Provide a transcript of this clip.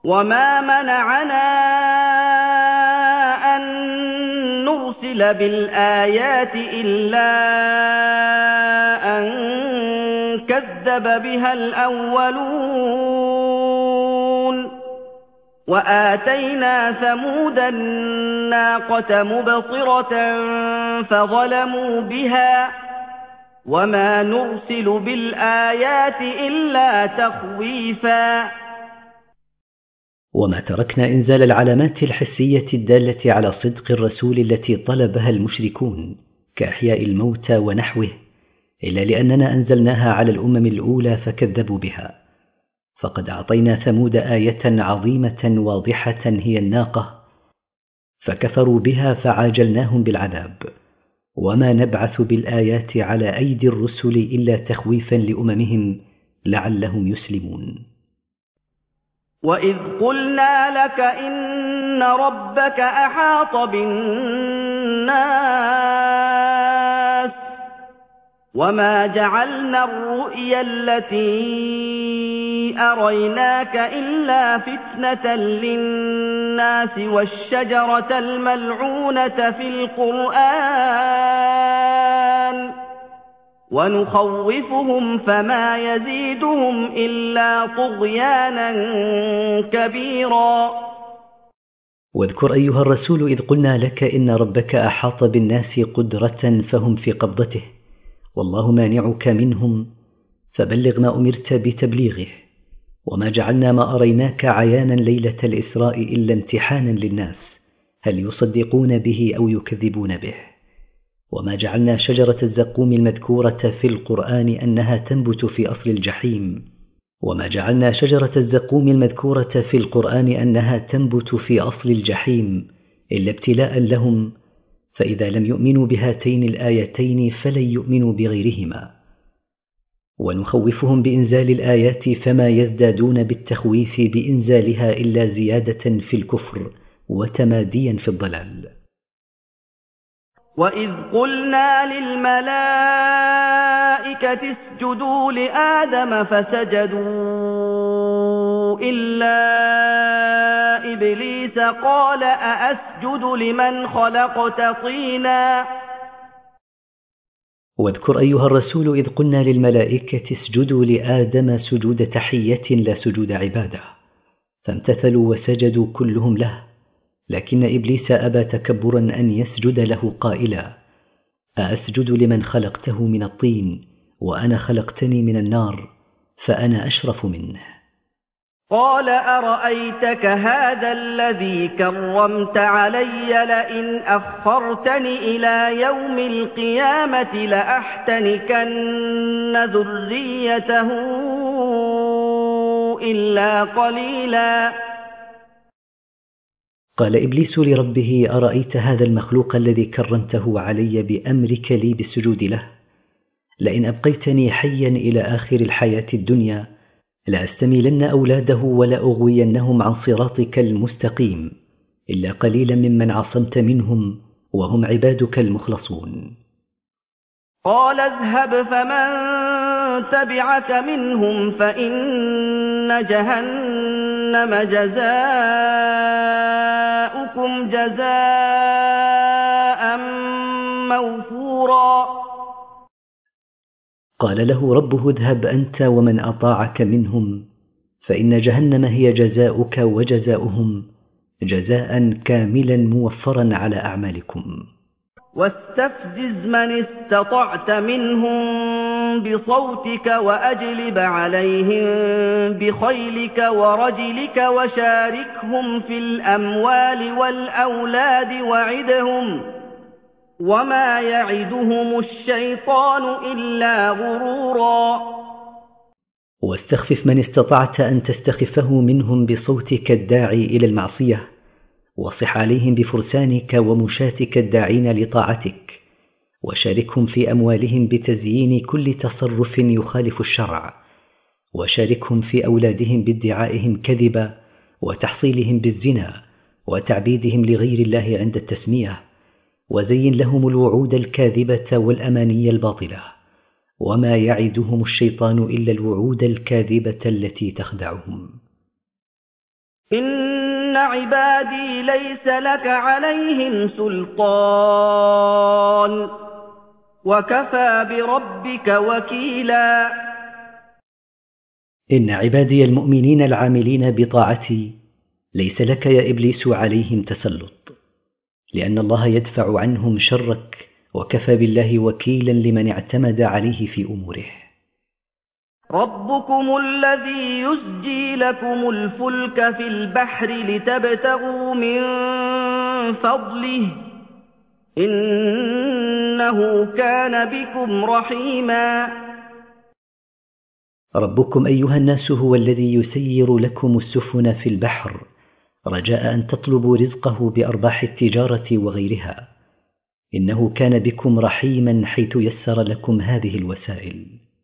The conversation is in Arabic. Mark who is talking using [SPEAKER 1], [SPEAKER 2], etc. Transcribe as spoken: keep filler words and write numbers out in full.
[SPEAKER 1] وما منعنا أن نرسل بالآيات إلا أن كذب بها الأولون وآتينا ثمود الناقة مبصرة فظلموا بها وما نرسل بالآيات إلا تخويفا.
[SPEAKER 2] وما تركنا إنزال العلامات الحسية الدالة على صدق الرسول التي طلبها المشركون كإحياء الموتى ونحوه إلا لأننا أنزلناها على الأمم الأولى فكذبوا بها. فقد أعطينا ثمود آية عظيمة واضحة هي الناقة فكفروا بها فعاجلناهم بالعذاب. وما نبعث بالآيات على أيدي الرسل إلا تخويفا لأممهم لعلهم يسلمون.
[SPEAKER 1] وإذ قلنا لك إن ربك أحاط بالناس وما جعلنا الرؤيا التي أريناك إلا فتنة للناس والشجرة الملعونة في القرآن ونخوفهم فما يزيدهم إلا طغيانا كبيرا.
[SPEAKER 2] واذكر أيها الرسول إذ قلنا لك إن ربك أحاط بالناس قدرة فهم في قبضته والله مانعك منهم فبلغ ما أمرت بتبليغه. وما جعلنا ما أريناك عيانا ليلة الإسراء إلا امتحانا للناس هل يصدقون به أو يكذبون به. وما جعلنا شجرة الزقوم المذكورة في القرآن أنها تنبت في أصل الجحيم وما جعلنا شجرة الزقوم المذكورة في القرآن أنها تنبت في أصل الجحيم إلا ابتلاء لهم فإذا لم يؤمنوا بهاتين الآيتين فلن يؤمنوا بغيرهما. ونخوفهم بإنزال الآيات فما يزدادون بالتخويف بإنزالها إلا زيادة في الكفر وتماديا في الضلال.
[SPEAKER 1] وإذ قلنا للملائكة اسجدوا لآدم فسجدوا إلا إبليس قال أأسجد لمن خلقت طينا.
[SPEAKER 2] واذكر أيها الرسول إذ قلنا للملائكة اسجدوا لآدم سجود تحية لا سجود عبادة فامتثلوا وسجدوا كلهم له لكن إبليس أبى تكبرا أن يسجد له قائلا أأسجد لمن خلقته من الطين وأنا خلقتني من النار فأنا أشرف منه.
[SPEAKER 1] قال أرأيتك هذا الذي كرمت علي لئن أخرتني إلى يوم القيامة لأحتنكن ذريته إلا قليلا.
[SPEAKER 2] قال إبليس لربه أرأيت هذا المخلوق الذي كرمته علي بأمرك لي بالسجود له لئن أبقيتني حيا إلى آخر الحياة الدنيا لأستميلن أولاده ولأغوينهم عن صراطك المستقيم إلا قليلا ممن عصمت منهم وهم عبادك المخلصون.
[SPEAKER 1] قال اذهب فمن تبعك منهم فإن جهنم جزاؤكم جزاء موفورا.
[SPEAKER 2] قال له ربه اذهب أنت ومن أطاعك منهم فإن جهنم هي جزاؤك وجزاؤهم جزاء كاملا موفرا على أعمالكم.
[SPEAKER 1] واستفزز من استطعت منهم بصوتك وأجلب عليهم بخيلك ورجلك وشاركهم في الأموال والأولاد وعدهم وما يعدهم الشيطان إلا غرورا.
[SPEAKER 2] واستخفف من استطعت أن تستخفه منهم بصوتك الداعي إلى المعصية وصح عليهم بفرسانك ومشاتك الداعين لطاعتك وشاركهم في أموالهم بتزيين كل تصرف يخالف الشرع وشاركهم في أولادهم بادعائهم كذبا وتحصيلهم بالزنا وتعبيدهم لغير الله عند التسمية وزين لهم الوعود الكاذبة والأماني الباطلة وما يعدهم الشيطان إلا الوعود الكاذبة التي تخدعهم.
[SPEAKER 1] إن عبادي ليس لك عليهم سلطان وكفى بربك وكيلا.
[SPEAKER 2] إن عبادي المؤمنين العاملين بطاعتي ليس لك يا إبليس عليهم تسلط، لأن الله يدفع عنهم شرك، وكفى بالله وكيلا لمن اعتمد عليه في أموره.
[SPEAKER 1] ربكم الذي يزجي لكم الفلك في البحر لتبتغوا من فضله إنه كان بكم رحيما.
[SPEAKER 2] ربكم أيها الناس هو الذي يسير لكم السفن في البحر رجاء أن تطلبوا رزقه بأرباح التجارة وغيرها، إنه كان بكم رحيما حيث يسر لكم هذه الوسائل.